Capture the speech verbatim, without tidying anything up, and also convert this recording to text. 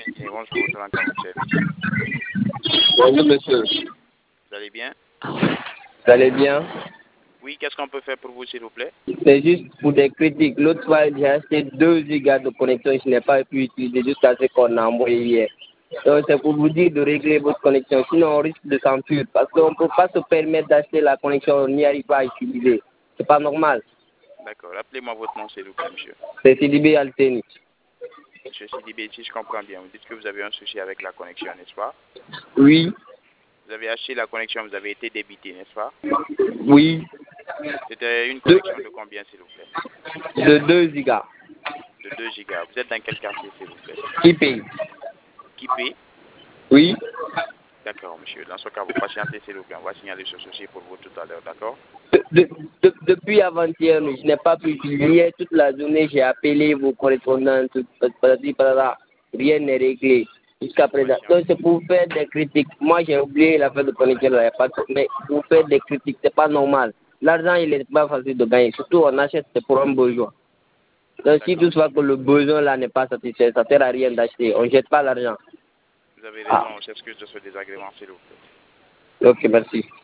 Connexion Itinérance, je vous retourne à votre service. Bonjour monsieur. Vous allez bien? Vous allez bien? Oui, qu'est-ce qu'on peut faire pour vous, s'il vous plaît? C'est juste pour des critiques. L'autre fois, j'ai acheté deux gigas de connexion et je n'ai pas pu utiliser jusqu'à ce qu'on a envoyé hier. Donc c'est pour vous dire de régler votre connexion, sinon on risque de s'enfuir parce qu'on ne peut pas se permettre d'acheter la connexion, on n'y arrive pas à utiliser. C'est pas normal. D'accord. Appelez-moi votre nom, s'il vous plaît, monsieur. C'est Sidibé Alteni. Monsieur Sidibé, si je comprends bien, vous dites que vous avez un souci avec la connexion, n'est-ce pas? Oui. Vous avez acheté la connexion, vous avez été débité, n'est-ce pas? Oui. C'était une connexion de combien, s'il vous plaît? De deux gigas. De deux gigas. Vous êtes dans quel quartier, s'il vous plaît? Qui paye? Qui paye? Oui. D'accord, monsieur. Dans ce cas, vous patientez, s'il vous plaît. On va signaler ce souci pour vous tout à l'heure, d'accord? De, de, de, depuis avant-hier, je n'ai pas pu utiliser. Toute la journée, j'ai appelé vos correspondants. Tout, rien n'est réglé jusqu'à présent. Donc, c'est pour faire des critiques. Moi, j'ai oublié la fin de connexion, là, pas de... mais pour faire des critiques, c'est pas normal. L'argent, il n'est pas facile de gagner. Surtout, on achète, c'est pour un besoin. Donc, si toutefois que le besoin là n'est pas satisfait, ça ne sert à rien d'acheter. On ne jette pas l'argent. Vous avez raison, ah. On s'excuse de ce désagrément, s'il vous plaît. Ok, merci.